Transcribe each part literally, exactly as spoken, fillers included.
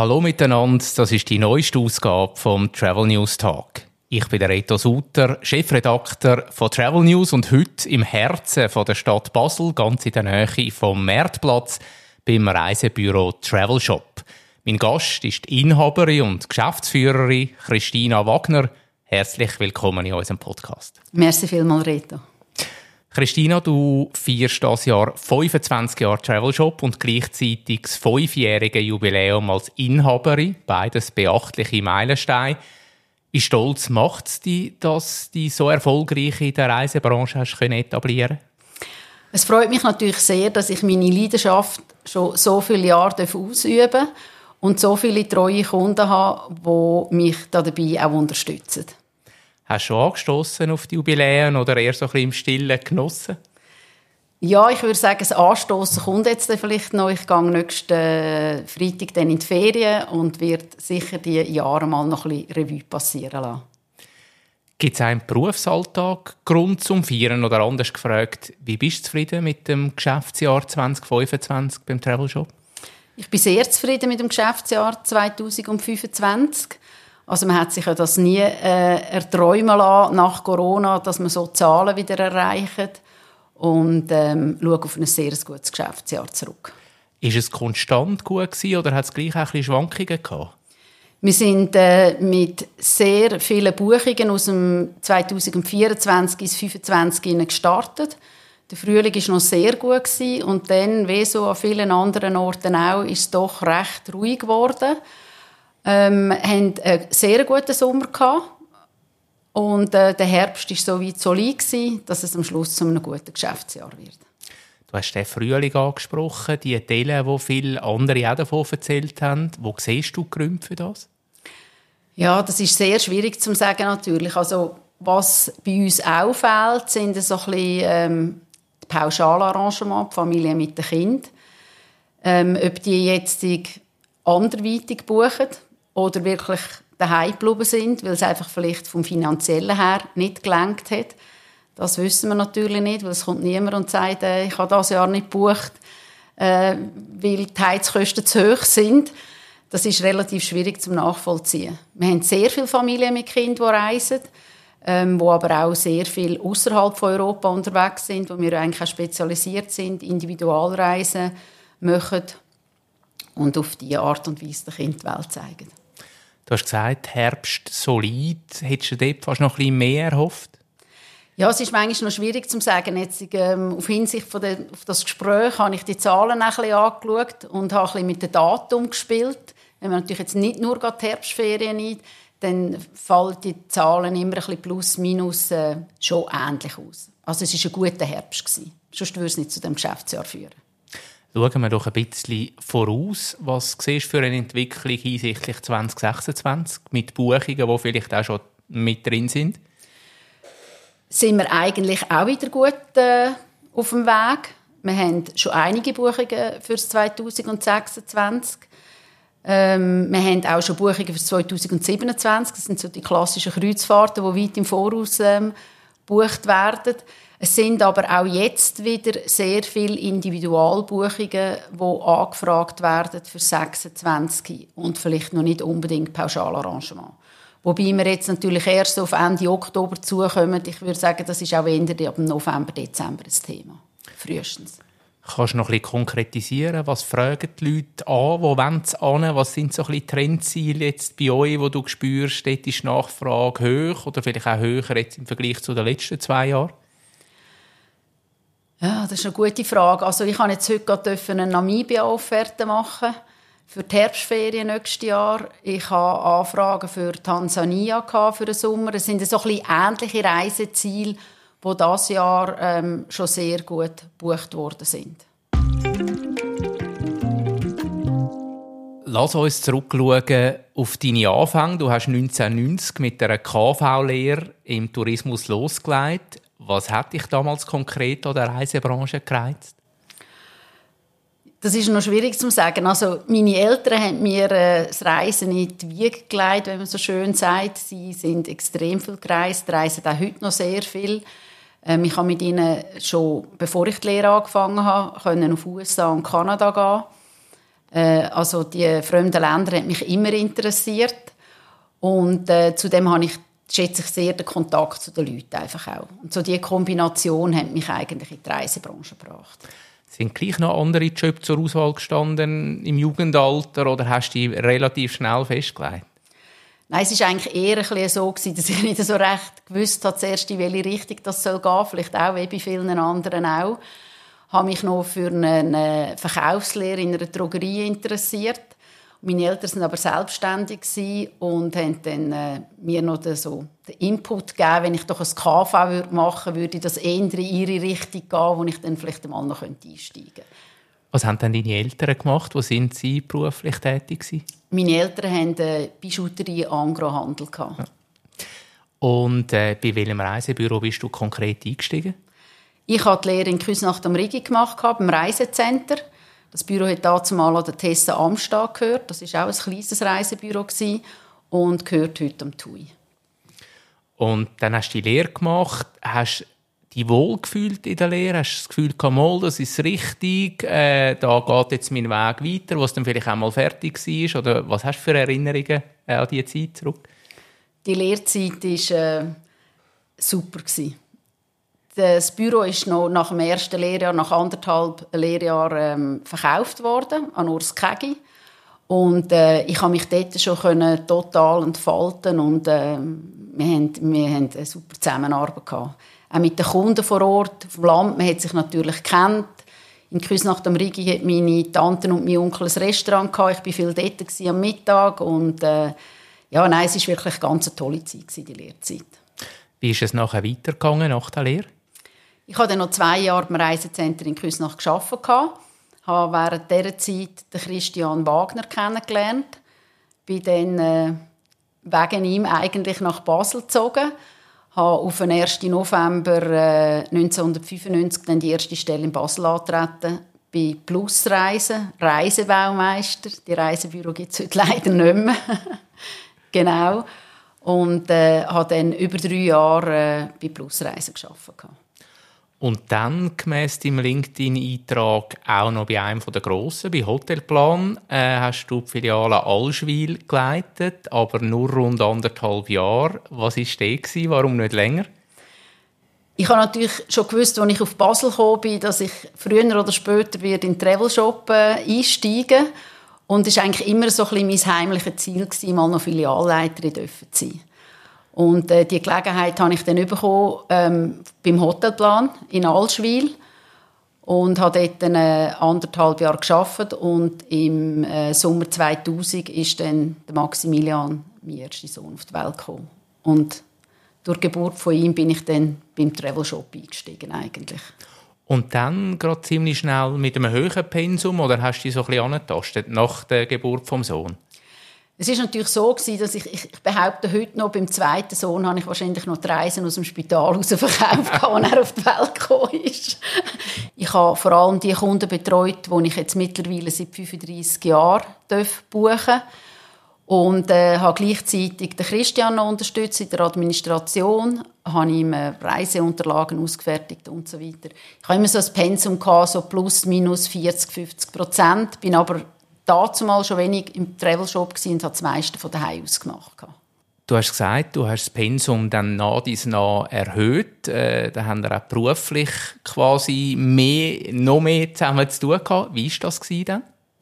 Hallo miteinander, das ist die neueste Ausgabe vom Travel News Tag. Ich bin der Reto Sutter, Chefredakteur von Travel News und heute im Herzen von der Stadt Basel, ganz in der Nähe vom Märtplatz, beim Reisebüro Travel Shop. Mein Gast ist die Inhaberin und Geschäftsführerin Christina Wagner. Herzlich willkommen in unserem Podcast. Merci vielmals, Reto. Christina, du feierst dieses Jahr fünfundzwanzig Jahre Travel Shop und gleichzeitig das fünfjährige Jubiläum als Inhaberin. Beides beachtliche Meilensteine. Wie stolz macht es dich, dass du dich so erfolgreich in der Reisebranche hast etablieren können? Es freut mich natürlich sehr, dass ich meine Leidenschaft schon so viele Jahre ausüben darf und so viele treue Kunden habe, die mich dabei auch unterstützen. Hast du schon angestossen auf die Jubiläen oder eher so ein bisschen im Stillen genossen? Ja, ich würde sagen, das Anstossen kommt jetzt vielleicht noch. Ich gehe nächsten Freitag dann in die Ferien und werde sicher die Jahre mal noch ein bisschen Revue passieren lassen. Gibt es einen Berufsalltag Grund zum Feiern? Oder anders gefragt, wie bist du zufrieden mit dem Geschäftsjahr zwanzig fünfundzwanzig beim Travel Shop? Ich bin sehr zufrieden mit dem Geschäftsjahr zwanzig fünfundzwanzig. Also man hat sich ja das nie äh, erträumen lassen nach Corona, dass man so Zahlen wieder erreicht und ähm, schaue auf ein sehr gutes Geschäftsjahr zurück. Ist es konstant gut gewesen, oder hat es gleich auch ein bisschen Schwankungen gehabt? Wir sind äh, mit sehr vielen Buchungen aus dem zwanzig vierundzwanzig ins fünfundzwanzig gestartet. Der Frühling war noch sehr gut gewesen, und dann, wie so an vielen anderen Orten auch, ist es doch recht ruhig geworden. Ähm, wir hatten einen sehr guten Sommer gehabt. Und äh, der Herbst war so weit solid gewesen, dass es am Schluss zu einem guten Geschäftsjahr wird. Du hast den Frühling angesprochen, die Delle, die viele andere auch davon erzählt haben. Wo siehst du die Gründe für das? Ja, das ist sehr schwierig zu sagen natürlich. Also, was bei uns auffällt, sind so ein bisschen ähm, die Pauschalarrangements, die Familie mit den Kindern. Ähm, ob die jetzt anderweitig buchen oder wirklich daheim geblieben sind, weil es einfach vielleicht vom Finanziellen her nicht gelangt hat. Das wissen wir natürlich nicht, weil es kommt niemand und sagt, äh, ich habe dieses Jahr nicht gebucht, äh, weil die Heizkosten zu hoch sind. Das ist relativ schwierig zum Nachvollziehen. Wir haben sehr viele Familien mit Kindern, die reisen, ähm, die aber auch sehr viel außerhalb von Europa unterwegs sind, wo wir eigentlich auch spezialisiert sind, Individualreisen machen und auf diese Art und Weise den Kindern die Welt zeigen. Du hast gesagt, Herbst solid. Hättest du dort fast noch ein bisschen mehr erhofft? Ja, es ist manchmal noch schwierig zu sagen. Jetzt, ähm, auf Hinsicht von der, auf das Gespräch habe ich die Zahlen ein bisschen angeschaut und habe ein bisschen mit den Datum gespielt. Wenn man natürlich jetzt nicht nur die Herbstferien nimmt, dann fallen die Zahlen immer ein bisschen plus minus äh, schon ähnlich aus. Also es war ein guter Herbst gewesen. Sonst würde es nicht zu dem Geschäftsjahr führen. Schauen wir doch ein bisschen voraus. Was siehst du für eine Entwicklung hinsichtlich zwanzig sechsundzwanzig mit Buchungen, die vielleicht auch schon mit drin sind? Sind wir eigentlich auch wieder gut äh, auf dem Weg. Wir haben schon einige Buchungen für zwanzig sechsundzwanzig. Ähm, wir haben auch schon Buchungen für zwanzig siebenundzwanzig. Das sind so die klassischen Kreuzfahrten, die weit im Voraus ähm, gebucht werden. Es sind aber auch jetzt wieder sehr viele Individualbuchungen, die angefragt werden für sechsundzwanzig und vielleicht noch nicht unbedingt Pauschalarrangement. Wobei wir jetzt natürlich erst auf Ende Oktober zukommen. Ich würde sagen, das ist auch eher ab November, Dezember das Thema. Frühestens. Kannst du noch ein bisschen konkretisieren? Was fragen die Leute an? Wo wollen sie hin? Was sind so ein bisschen Trendziele jetzt bei euch, wo du spürst, dort ist die Nachfrage hoch oder vielleicht auch höher jetzt im Vergleich zu den letzten zwei Jahren? Ja, das ist eine gute Frage. Also ich habe jetzt heute gerade eine Namibia-Offerte machen für die Herbstferien nächstes Jahr. Ich habe Anfragen für Tansania für den Sommer. Es sind so ein bisschen ähnliche Reiseziele, die dieses Jahr ähm, schon sehr gut gebucht worden sind. Lass uns zurückschauen auf deine Anfänge. Du hast neunzehnhundertneunzig mit einer K V-Lehre im Tourismus losgelegt. Was hat dich damals konkret an der Reisebranche gereizt? Das ist noch schwierig zu sagen. Also, meine Eltern haben mir äh, das Reisen in die Wiege gelegt, wenn man so schön sagt. Sie sind extrem viel gereist, reisen auch heute noch sehr viel. Ähm, ich habe mit ihnen schon, bevor ich die Lehre angefangen habe, können auf U S A und Kanada gehen. Äh, also die fremden Länder haben mich immer interessiert. Und äh, zudem habe ich, schätze ich sehr, den Kontakt zu den Leuten einfach auch. Und so diese Kombination hat mich eigentlich in die Reisebranche gebracht. Sind gleich noch andere Jobs zur Auswahl gestanden im Jugendalter oder hast du die relativ schnell festgelegt? Nein, es war eigentlich eher ein bisschen so, dass ich nicht so recht gewusst habe, zuerst in welche Richtung das soll gehen. Vielleicht auch, wie bei vielen anderen auch. Ich habe mich noch für eine Verkaufslehre in einer Drogerie interessiert. Meine Eltern waren aber selbstständig und haben dann, äh, mir noch den, so, den Input gegeben, wenn ich doch ein K V würde machen würde, würde das eher in ihre Richtung gehen, wo ich dann vielleicht einmal noch einsteigen könnte. Was haben denn deine Eltern gemacht? Wo sind sie beruflich tätig gewesen? Meine Eltern hatten eine Bijouterie Agrohandel. Ja. Und äh, bei welchem Reisebüro bist du konkret eingestiegen? Ich habe die Lehre in Küsnacht am Rigi gemacht, beim Reisecenter. Das Büro hat dazumal an der Tessa Amstad gehört. Das war auch ein kleines Reisebüro und gehört heute am T U I. Und dann hast du die Lehre gemacht. Hast du dich wohl gefühlt in der Lehre? Hast du das Gefühl, mal, das ist richtig, äh, da geht jetzt mein Weg weiter, was dann vielleicht auch mal fertig war? Oder was hast du für Erinnerungen äh, an diese Zeit zurück? Die Lehrzeit war äh, super. Das Büro ist noch nach dem ersten Lehrjahr, nach anderthalb Lehrjahren ähm, verkauft worden an Urs Kegi. Und äh, ich konnte mich dort schon können, total entfalten und äh, wir haben, wir haben eine super Zusammenarbeit gehabt. Auch mit den Kunden vor Ort, vom Land, man hat sich natürlich gekannt. In Küsnacht am Rigi hat meine Tante und mein Onkel ein Restaurant gehabt. Ich war viel dort am Mittag und äh, ja, nein, es war wirklich eine ganz tolle Zeit, die Lehrzeit. Wie ist es nachher weitergegangen nach der Lehre? Ich habe dann noch zwei Jahre im Reisecenter in Küsnacht gearbeitet. Ich habe während dieser Zeit den Christian Wagner kennengelernt. Bin dann äh, wegen ihm eigentlich nach Basel gezogen. Ich habe auf den ersten November äh, neunzehnhundertfünfundneunzig dann die erste Stelle in Basel angetreten. Bei Plusreisen, Reisebaumeister. Die Reisebüro gibt es heute leider nicht mehr. Genau. Und äh, habe dann über drei Jahre äh, bei Plusreisen gearbeitet. Und dann, gemäss deinem LinkedIn-Eintrag, auch noch bei einem der Grossen, bei Hotelplan, äh, hast du die Filiale Allschwil geleitet, aber nur rund anderthalb Jahre. Was war das? Warum nicht länger? Ich habe natürlich schon gewusst, als ich auf Basel gekommen bin, dass ich früher oder später in den Travel-Shop äh, einsteigen. Und es war eigentlich immer so ein bisschen mein heimliches Ziel, mal noch Filialleiterin zu sein. Und äh, die Gelegenheit habe ich dann bekommen, ähm, beim Hotelplan in Allschwil und habe dort dann, äh, anderthalb Jahre gearbeitet und im äh, Sommer zweitausend ist dann der Maximilian, mein erster Sohn, auf die Welt gekommen. Und durch die Geburt von ihm bin ich dann beim Travel Shop eingestiegen eigentlich. Und dann gerade ziemlich schnell mit einem höheren Pensum oder hast du dich so ein bisschen angetastet nach der Geburt vom Sohn? Es war natürlich so, dass ich, ich behaupte heute noch, beim zweiten Sohn habe ich wahrscheinlich noch die Reisen aus dem Spital raus verkauft, als er auf die Welt gekommen ist. Ich habe vor allem die Kunden betreut, die ich jetzt mittlerweile seit fünfunddreissig Jahren buchen darf. Und äh, habe gleichzeitig den Christian noch unterstützt in der Administration, habe ihm Reiseunterlagen ausgefertigt und so weiter. Ich habe immer so ein Pensum gehabt, so plus minus vierzig, fünfzig Prozent, bin aber dazumal schon wenig im Travel-Shop und habe das meiste von daheim aus gemacht. Du hast gesagt, du hast das Pensum dann nach dies nach erhöht. Äh, da haben wir auch beruflich quasi mehr, noch mehr zusammen zu tun gehabt. Wie war das dann?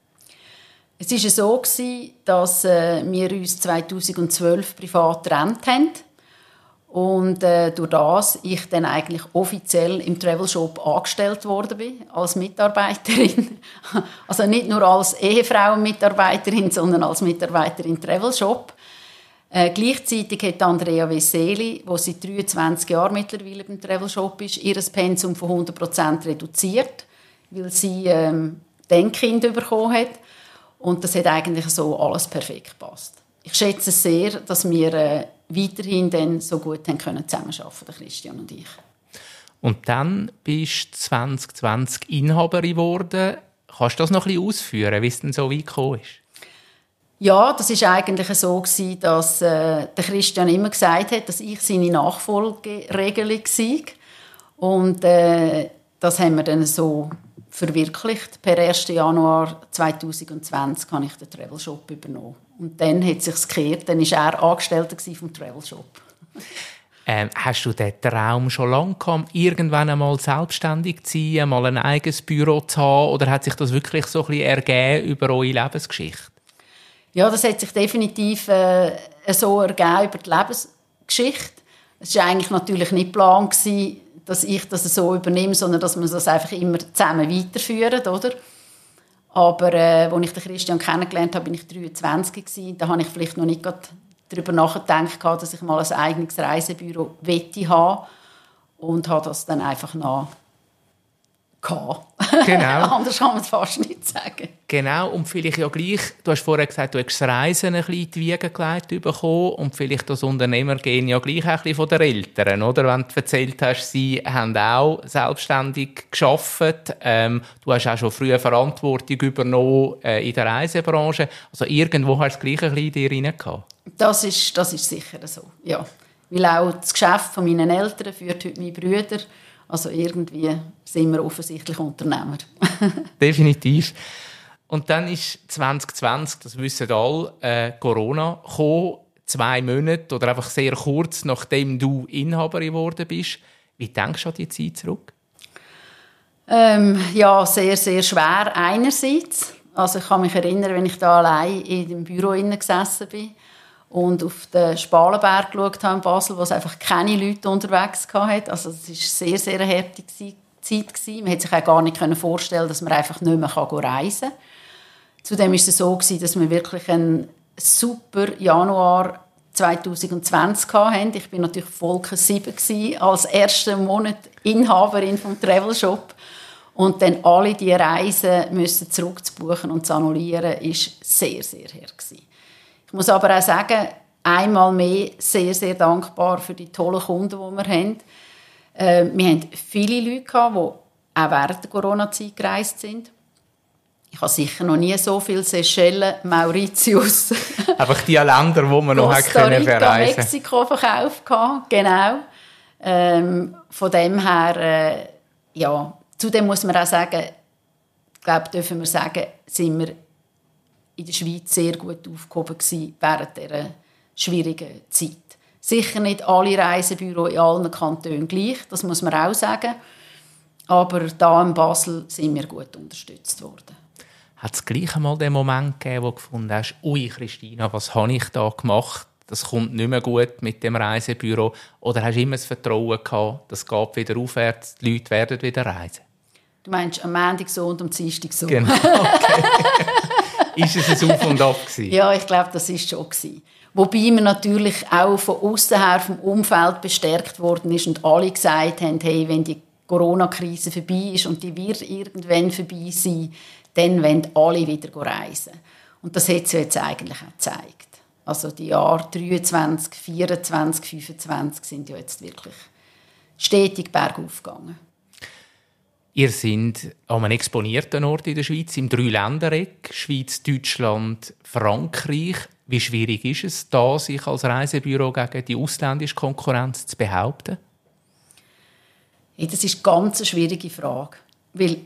Es war so, dass äh, wir uns zweitausendzwölf privat getrennt haben. Und äh, durch das ich dann eigentlich offiziell im Travel Shop angestellt worden bin, als Mitarbeiterin. Also nicht nur als Ehefrau-Mitarbeiterin, sondern als Mitarbeiterin im Travel Shop. Äh, gleichzeitig hat Andrea Veseli, die seit dreiundzwanzig Jahren mittlerweile beim Travel Shop ist, ihr Pensum von hundert Prozent reduziert, weil sie ähm, dann Kind bekommen hat. Und das hat eigentlich so alles perfekt gepasst. Ich schätze sehr, dass wir äh, weiterhin dann so gut haben können zusammenarbeiten, Christian und ich. Und dann bist du zwanzig zwanzig Inhaberin geworden. Kannst du das noch ein bisschen ausführen, wie es denn so weit gekommen ist? Ja, das war eigentlich so, dass äh, der Christian immer gesagt hat, dass ich seine Nachfolgeregelung sei. Und äh, das haben wir dann so verwirklicht. Per ersten Januar zweitausendzwanzig habe ich den Travel Shop übernommen. Und dann hat es sich gekehrt, dann war er Angestellter vom Travel Shop. Ähm, hast du den Traum schon lange gehabt, irgendwann einmal selbstständig zu sein, mal ein eigenes Büro zu haben, oder hat sich das wirklich so ein bisschen ergeben über eure Lebensgeschichte? Ja, das hat sich definitiv äh, so ergeben über die Lebensgeschichte. Es war eigentlich natürlich nicht geplant, dass ich das so übernehme, sondern dass wir das einfach immer zusammen weiterführen, oder? Aber äh, als ich den Christian kennengelernt habe, war ich dreiundzwanzig gewesen. Da habe ich vielleicht noch nicht darüber nachgedacht, dass ich mal ein eigenes Reisebüro wette haben und habe das dann einfach nach Genau. Anders kann man es fast nicht sagen. Genau, und vielleicht ja gleich, du hast vorher gesagt, du hast das Reisen ein bisschen in die Wiege gelegt bekommen und vielleicht das Unternehmergehen ja gleich ein bisschen von den Eltern, oder? Wenn du erzählt hast, sie haben auch selbstständig gearbeitet, ähm, du hast auch schon früh Verantwortung übernommen äh, in der Reisebranche, also irgendwo hast du es gleich ein bisschen in dir rein gehabt. Das ist, das ist sicher so, ja. Weil auch das Geschäft von meinen Eltern führt heute meine Brüder. Also irgendwie sind wir offensichtlich Unternehmer. Definitiv. Und dann ist zwanzig zwanzig, das wissen alle, äh, Corona gekommen. Zwei Monate oder einfach sehr kurz, nachdem du Inhaberin geworden bist. Wie denkst du an die Zeit zurück? Ähm, ja, sehr, sehr schwer einerseits. Also ich kann mich erinnern, wenn ich da allein in dem Büro gesessen bin und auf den Spalenberg geschaut habe in Basel, wo es einfach keine Leute unterwegs hatte. Also es war sehr, sehr eine harte Zeit. Man konnte sich auch gar nicht vorstellen, dass man einfach nicht mehr reisen kann. Zudem war es so, dass wir wirklich einen super Januar zweitausendzwanzig hatten. Ich war natürlich Volker sieben als ersten Monat Inhaberin des Travel Shop. Und dann alle diese Reisen müssen zurückzubuchen und zu annullieren, war sehr, sehr hart. Ich muss aber auch sagen, einmal mehr sehr, sehr dankbar für die tollen Kunden, die wir haben. Äh, wir hatten viele Leute, die auch während der Corona-Zeit gereist sind. Ich habe sicher noch nie so viele Seychellen, Mauritius, einfach die Länder, wo man noch Costa Rica, verreisen. Mexiko verkauft hatte. Genau. Ähm, von dem her, äh, ja, zudem muss man auch sagen, ich glaube, dürfen wir sagen, sind wir in der Schweiz sehr gut aufgehoben gewesen während dieser schwierigen Zeit. Sicher nicht alle Reisebüros in allen Kantonen gleich, das muss man auch sagen. Aber hier in Basel sind wir gut unterstützt worden. Hat es gleich einmal den Moment gegeben, wo du gefunden hast, ui Christina, was habe ich da gemacht? Das kommt nicht mehr gut mit dem Reisebüro. Oder hast du immer das Vertrauen gehabt, das geht wieder aufwärts, die Leute werden wieder reisen? Du meinst am Montag so und am Dienstag so? Genau, okay. Ist es ein Auf und Ab gewesen? Ja, ich glaube, das war schon gewesen. Wobei man natürlich auch von außen her vom Umfeld bestärkt worden ist und alle gesagt haben, hey, wenn die Corona-Krise vorbei ist und die wird irgendwann vorbei sein, dann wollen alle wieder reisen. Und das hat sich jetzt eigentlich auch gezeigt. Also die Jahre dreiundzwanzig, vierundzwanzig, fünfundzwanzig sind ja jetzt wirklich stetig bergauf gegangen. Ihr seid an einem exponierten Ort in der Schweiz, im Dreiländereck, Schweiz, Deutschland, Frankreich. Wie schwierig ist es, da sich als Reisebüro gegen die ausländische Konkurrenz zu behaupten? Ja, das ist eine ganz schwierige Frage. Weil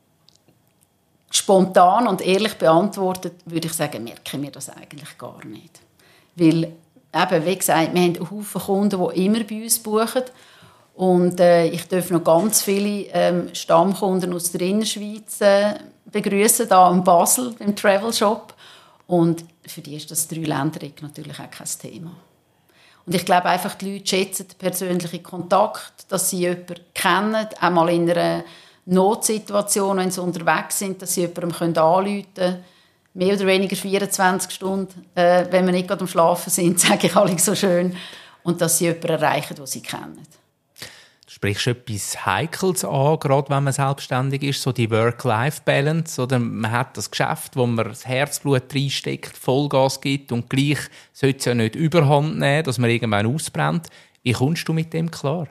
spontan und ehrlich beantwortet, würde ich sagen, merken wir das eigentlich gar nicht. Weil, eben, wie gesagt, wir haben einen Haufen Kunden, die immer bei uns buchen. Und äh, ich darf noch ganz viele ähm, Stammkunden aus der Innerschweiz äh, begrüßen, hier in Basel, im Travel Shop. Und für die ist das Dreiländereck natürlich auch kein Thema. Und ich glaube einfach, die Leute schätzen den persönlichen Kontakt, dass sie jemanden kennen, auch mal in einer Notsituation, wenn sie unterwegs sind, dass sie jemandem anrufen können. Mehr oder weniger vierundzwanzig Stunden, äh, wenn wir nicht gerade am Schlafen sind, sage ich alle so schön. Und dass sie jemanden erreichen, den sie kennen. Du sprichst etwas Heikles an, gerade wenn man selbstständig ist, so die Work-Life-Balance. Oder man hat das Geschäft, wo man das Herzblut reinsteckt, Vollgas gibt und gleich sollte es ja nicht überhand nehmen, dass man irgendwann ausbrennt. Wie kommst du mit dem klar?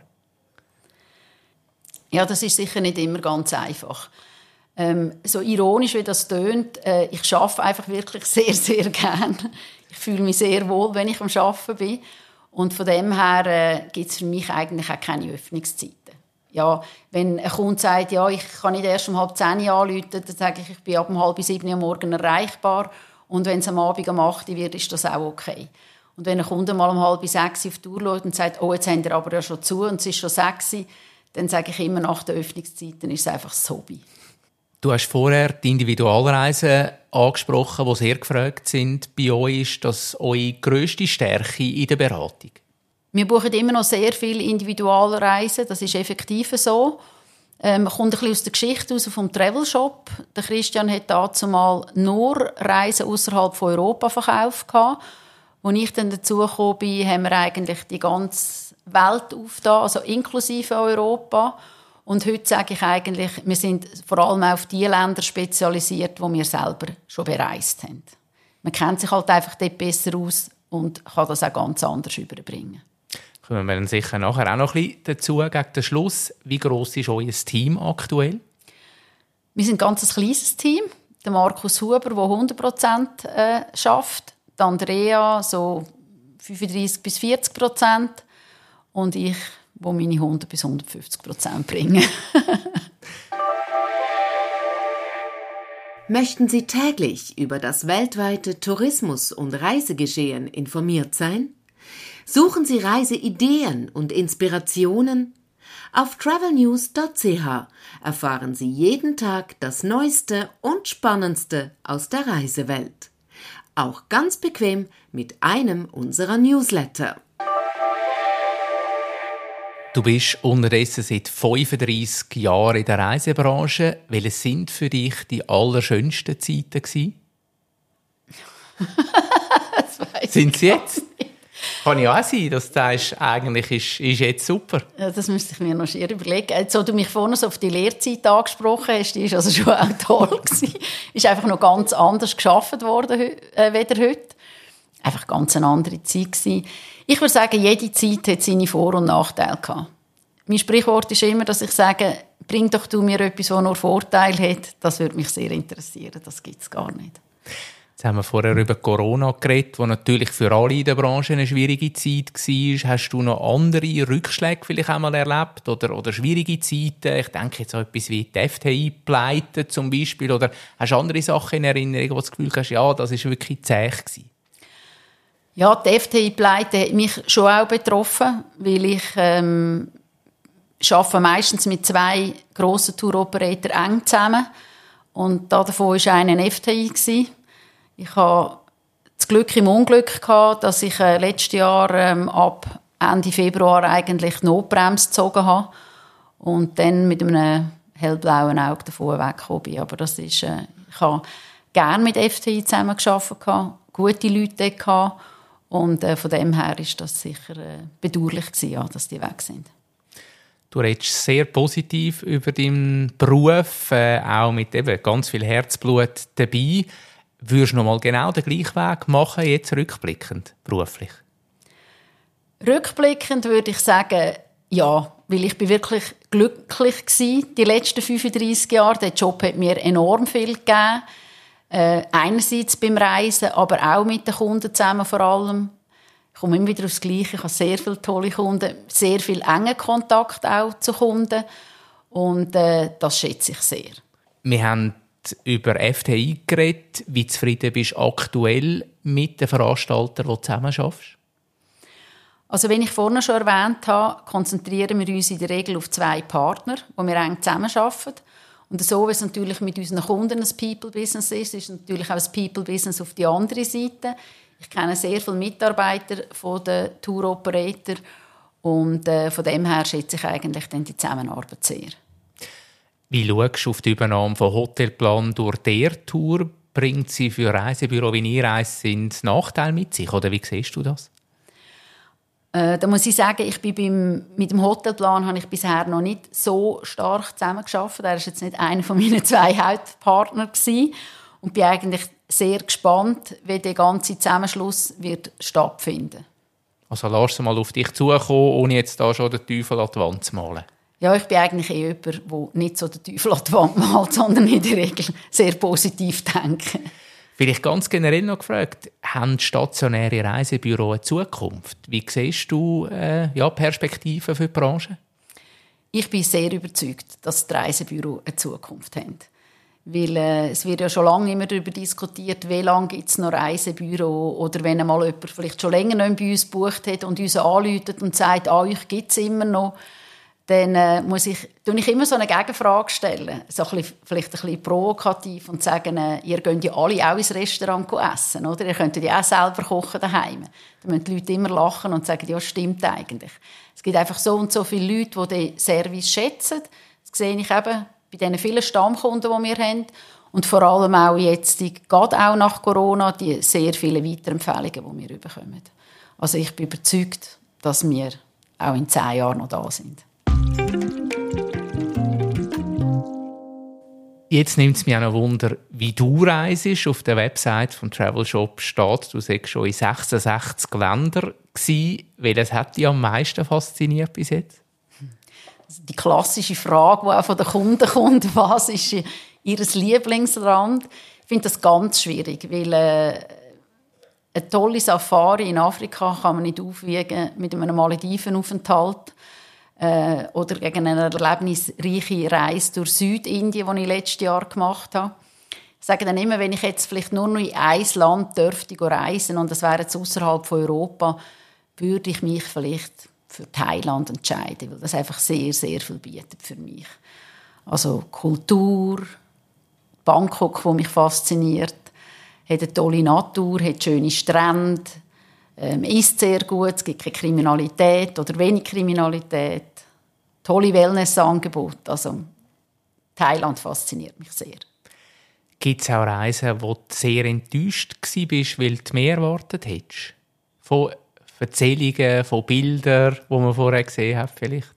Ja, das ist sicher nicht immer ganz einfach. Ähm, so ironisch, wie das tönt, äh, ich arbeite einfach wirklich sehr, sehr gerne. Ich fühle mich sehr wohl, wenn ich am Arbeiten bin. Und von dem her äh, gibt es für mich eigentlich auch keine Öffnungszeiten. Ja, wenn ein Kunde sagt, ja, ich kann nicht erst um halb zehn anrufen, dann sage ich, ich bin ab um halb sieben am Morgen erreichbar. Und wenn es am Abend um acht wird, ist das auch okay. Und wenn ein Kunde mal um halb sechs auf die Uhr schaut und sagt, oh, jetzt haben wir aber ja schon zu und es ist schon sechs, dann sage ich immer, nach der Öffnungszeit, dann ist es einfach das Hobby. Du hast vorher die Individualreisen angesprochen, die sehr gefragt sind. Bei euch ist das eure grösste Stärke in der Beratung? Wir buchen immer noch sehr viele Individualreisen, das ist effektiv so. Ähm, kommt ein bisschen aus der Geschichte raus vom Travel Shop. Der Christian hat dazu mal nur Reisen außerhalb von Europa verkauft. Als ich dann dazu gekommen bin, haben wir eigentlich die ganze Welt aufgetan, also inklusive Europa. Und heute sage ich eigentlich, wir sind vor allem auf die Länder spezialisiert, die wir selber schon bereist haben. Man kennt sich halt einfach dort besser aus und kann das auch ganz anders überbringen. Kommen wir dann sicher nachher auch noch ein bisschen dazu, gegen den Schluss. Wie gross ist euer Team aktuell? Wir sind ein ganz kleines Team. Der Markus Huber, der hundert Prozent äh, schafft. Die Andrea, so fünfunddreissig bis vierzig Prozent. Und ich, wo meine hundert bis hundertfünfzig Prozent bringen. Möchten Sie täglich über das weltweite Tourismus- und Reisegeschehen informiert sein? Suchen Sie Reiseideen und Inspirationen? Auf travel news punkt c h erfahren Sie jeden Tag das Neueste und Spannendste aus der Reisewelt. Auch ganz bequem mit einem unserer Newsletter. Du bist unterdessen seit fünfunddreissig Jahren in der Reisebranche. Welche sind für dich die allerschönsten Zeiten gewesen? Sind sie jetzt? Kann ja auch sein, dass du sagst, eigentlich ist, ist jetzt super. Ja, das müsste ich mir noch sehr überlegen. Als du mich vorhin so auf die Lehrzeit angesprochen hast, die war also schon auch toll. Ist einfach noch ganz anders geschaffen worden äh, als heute. Einfach ganz eine andere Zeit gewesen. Ich würde sagen, jede Zeit hat seine Vor- und Nachteile gehabt. Mein Sprichwort ist immer, dass ich sage, bring doch du mir etwas, das nur Vorteile hat. Das würde mich sehr interessieren. Das gibt es gar nicht. Jetzt haben wir vorher über Corona geredet, was natürlich für alle in der Branche eine schwierige Zeit war. Hast du noch andere Rückschläge vielleicht einmal erlebt oder, oder schwierige Zeiten? Ich denke jetzt an etwas wie die F T I-Pleite zum Beispiel. Oder hast du andere Sachen in Erinnerung, wo du das Gefühl hast, ja, das war wirklich zäh gewesen? Ja, die F T I-Pleite hat mich schon auch betroffen, weil ich ähm, arbeite meistens mit zwei grossen Tour-Operatoren eng zusammen. Und davon war einer ein F T I gewesen. Ich hatte das Glück im Unglück gehabt, dass ich äh, letztes Jahr ähm, ab Ende Februar eigentlich die Notbremse gezogen habe und dann mit einem hellblauen Auge davon weggekommen bin. Aber das ist, äh, ich habe gerne mit F T I zusammengearbeitet, gute Leute gehabt und äh, von dem her ist das sicher äh, bedauerlich gewesen, ja, dass die weg sind. Du redest sehr positiv über deinen Beruf, äh, auch mit eben ganz viel Herzblut dabei. Würdest du noch mal genau den gleichen Weg machen, jetzt rückblickend, beruflich? Rückblickend würde ich sagen, ja, weil ich bin wirklich glücklich war die letzten fünfunddreissig Jahre. Der Job hat mir enorm viel gegeben. Äh, einerseits beim Reisen, aber auch mit den Kunden zusammen vor allem. Ich komme immer wieder aufs Gleiche. Ich habe sehr viele tolle Kunden, sehr viel engen Kontakt auch zu Kunden. Und äh, das schätze ich sehr. Wir haben über F T I geredet. Wie zufrieden bist du aktuell mit den Veranstaltern, die du zusammen arbeitest? Also, wie ich vorhin schon erwähnt habe, konzentrieren wir uns in der Regel auf zwei Partner, die wir eng zusammenarbeiten. Und so, wie es natürlich mit unseren Kunden ein People-Business ist, ist natürlich auch ein People-Business auf die andere Seite. Ich kenne sehr viele Mitarbeiter von den Tour-Operator und äh, von dem her schätze ich eigentlich dann die Zusammenarbeit sehr. Wie schaust du auf die Übernahme von Hotelplan durch der Tour? Bringt sie für Reisebüro, wie ihr reist, sind Nachteile mit sich? Oder wie siehst du das? Äh, da muss ich sagen, ich bin beim, mit dem Hotelplan habe ich bisher noch nicht so stark zusammengearbeitet. Er war jetzt nicht einer von meinen zwei Hauptpartner gewesen. Und bin eigentlich sehr gespannt, wie der ganze Zusammenschluss wird stattfinden. Also lass sie mal auf dich zukommen, ohne jetzt da schon den Teufel an die Wand zu malen. Ja, ich bin eigentlich eher jemand, der nicht so den Teufel an die Wand malt, sondern in der Regel sehr positiv denkt. Vielleicht ganz generell noch gefragt, haben stationäre Reisebüros eine Zukunft? Wie siehst du äh, ja, Perspektiven für die Branche? ich bin sehr überzeugt, dass die Reisebüros eine Zukunft haben. Weil äh, es wird ja schon lange immer darüber diskutiert, wie lange gibt es noch Reisebüro oder wenn einmal jemand vielleicht schon länger nicht bei uns gebucht hat und uns anruft und sagt, ah, euch gibt es immer noch, dann äh, muss ich, ich immer so eine Gegenfrage stellen, so ein bisschen, vielleicht ein bisschen provokativ und sagen, äh, ihr könnt ja alle auch ins Restaurant essen, oder? Ihr könnt ja auch selber kochen daheim. Dann müssen die Leute immer lachen und sagen, ja, stimmt eigentlich. Es gibt einfach so und so viele Leute, die den Service schätzen. Das sehe ich eben bei diesen vielen Stammkunden, die wir haben. Und vor allem auch jetzt, gerade auch nach Corona, die sehr viele Weiterempfehlungen, die wir bekommen. Also ich bin überzeugt, dass wir auch in zehn Jahren noch da sind. Jetzt nimmt es mich auch noch Wunder, wie du reist. Auf der Website vom Travel Shop steht, du warst schon in sechsundsechzig Ländern gewesen. Welches hat dich am meisten fasziniert bis jetzt? Also die klassische Frage, die auch von den Kunden kommt, was ist ihr Lieblingsland? Ich finde das ganz schwierig, weil äh, eine tolle Safari in Afrika kann man nicht aufwiegen mit einem Maledivenaufenthalt. Äh, oder gegen eine erlebnisreiche Reise durch Südindien, die ich letztes Jahr gemacht habe. Ich sage dann immer, wenn ich jetzt vielleicht nur noch in ein Land dürfte reisen und das wäre jetzt außerhalb von Europa, würde ich mich vielleicht für Thailand entscheiden, weil das einfach sehr, sehr viel bietet für mich. Also Kultur, Bangkok, wo mich fasziniert, hat eine tolle Natur, hat schöne Strände, ähm, isst sehr gut, es gibt keine Kriminalität oder wenig Kriminalität. Tolle Wellnessangebote. Also Thailand fasziniert mich sehr. Gibt es auch Reisen, wo du sehr enttäuscht warst, weil du mehr erwartet hättest? Von Erzählungen, von Bildern, die man vorher gesehen hat vielleicht?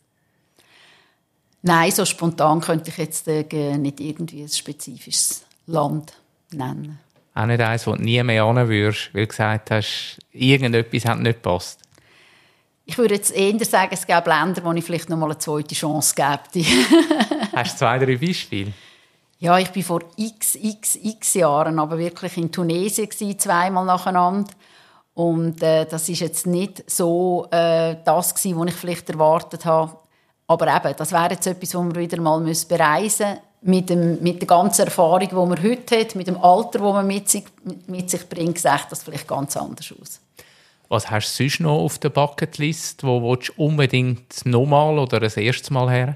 Nein, so spontan könnte ich jetzt äh, nicht irgendwie ein spezifisches Land nennen. Auch nicht eins, wo du nie mehr hin würdest, weil du gesagt hast, irgendetwas hat nicht gepasst? Ich würde jetzt eher sagen, es gäbe Länder, wo ich vielleicht noch mal eine zweite Chance gäbe. Hast du zwei, drei Beispiele? Ja, ich war vor x, x, x Jahren aber wirklich in Tunesien gewesen, zweimal nacheinander. Und äh, das ist jetzt nicht so äh, das gewesen, was ich vielleicht erwartet habe. Aber eben, das wäre jetzt etwas, was wir wieder mal bereisen müssen. Mit, dem, mit der ganzen Erfahrung, die man heute hat, mit dem Alter, das man mit sich, mit sich bringt, sieht das vielleicht ganz anders aus. Was hast du sonst noch auf der Bucketlist? Wo willst du unbedingt nochmal oder das erste Mal her?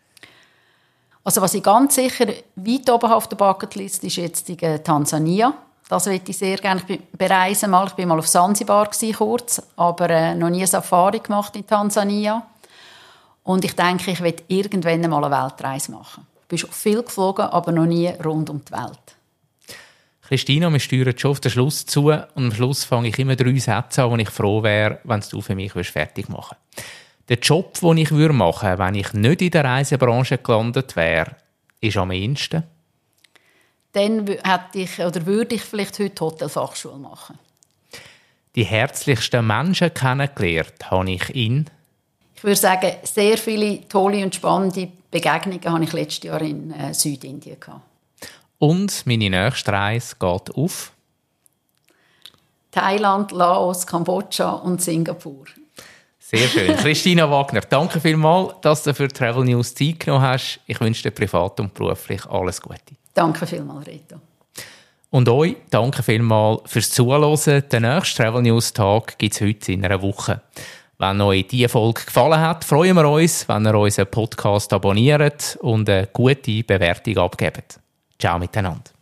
Also was ich ganz sicher weit oben auf der Bucketlist ist jetzt die Tansania. Das möchte ich sehr gerne bereisen. Ich war mal auf Sansibar kurz, aber äh, noch nie eine Safari gemacht in Tansania. Und ich denke, ich werde irgendwann mal eine Weltreise machen. Ich bin schon viel geflogen, aber noch nie rund um die Welt. Christina, wir steuern schon auf den Schluss zu und am Schluss fange ich immer drei Sätze an, wo ich froh wäre, wenn du für mich fertig machen würdest. Der Job, den ich machen würde, wenn ich nicht in der Reisebranche gelandet wäre, ist am ehesten? Dann hätte ich, oder würde ich vielleicht heute Hotelfachschule machen. Die herzlichsten Menschen kennengelernt habe ich in? Ich würde sagen, sehr viele tolle und spannende Begegnungen habe ich letztes Jahr in äh, Südindien gehabt. Und meine nächste Reise geht auf? Thailand, Laos, Kambodscha und Singapur. Sehr schön. Christina Wagner, danke vielmals, dass du für Travel News Zeit genommen hast. Ich wünsche dir privat und beruflich alles Gute. Danke vielmals, Reto. Und euch danke vielmals fürs Zuhören. Den nächsten Travel News Tag gibt es heute in einer Woche. Wenn euch diese Folge gefallen hat, freuen wir uns, wenn ihr unseren Podcast abonniert und eine gute Bewertung abgebt. Ciao miteinander.